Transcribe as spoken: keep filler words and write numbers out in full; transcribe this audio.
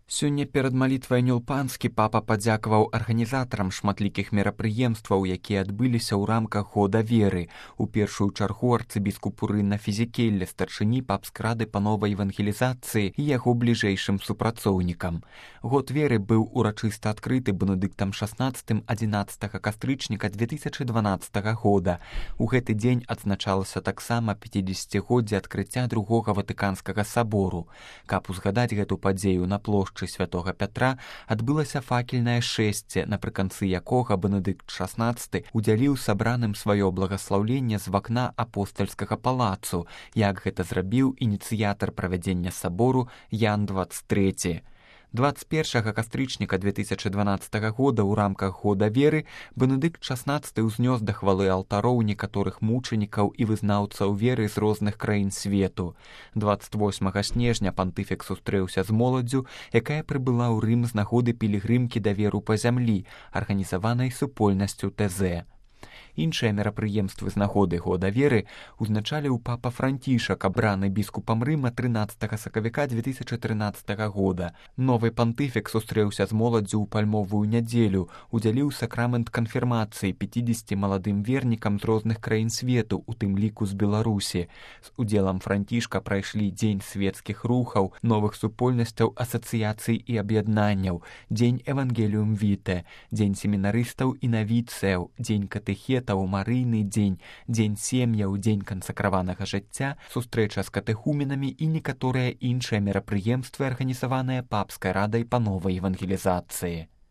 Сёння перад малітвай Нюлпанскі папа падзякаваў арганізатарам шматлікіх мерапрыемстваў, якія адбыліся ў рамках года веры. У першую чаргу арцыбіскупу Рына Фізікелля, старшыні папскрады па новай евангелізацыі і яго бліжэйшым супрацоўнікам. Год веры быў урачыста адкрыты Бенедыктам шаснаццатым адзінаццатага кастрычніка две тысячы дванаццатага года. У гэты дзень адзначалася таксама пяцідзесяцігоддзе адкрыцця другога Ватыканскага сабору. Каб узгадаць гэту падзею, на плошчы святога Пятра адбылася факельнае шэсце, напрыканцы якога Бенедыкт шаснаццаты удзяліў сабраным сваё благаслаўленне з вакна апостальскага палацу, як гэта зрабіў ініцыятар правядзення сабору Ян дваццаць трэці. дваццаць першага кастрычніка две тысячы дванаццатага года ў рамках года веры Бенедыкт шаснаццаты ўзнёс да хвалы алтароў некаторых мучанікаў і вызнаўцаў веры з розных краін свету. дваццаць восьмага снежня пантыфік сустрэўся з моладдзю, якая прыбыла ў Рым з нагоды пілігрымкі да веру па зямлі, арганізаванай супольнасцю тэ зэ. Іншыя мерапрыемствы з нагоды года веры узначаліў папа Францішак, абраны біскупам Рыма трынаццатага сакавіка две тысячы трынаццатага года. Новы пантыфік сустрэўся з моладдзю ў пальмовую нядзелю, удзяліў сакрамент канфірмацыі пяцідзесяці маладым вернікам з розных краін свету, у тым ліку з Беларусі. З удзелам Францішка прайшлі дзень свецкіх рухаў, новых супольнасцяў, асацыяцый і аб'яднанняў, дзень Евангеліум Віте, дзень семінарыстаў і навіцыяў, дзень катэхетаў, марыйны дзень, дзень сем'яў, дзень кансакраванага жыцця, сустрэча з катэхуменамі і некаторыя іншыя мерапрыемствы, арганізаваныя папскай радай па новай евангелізацыі.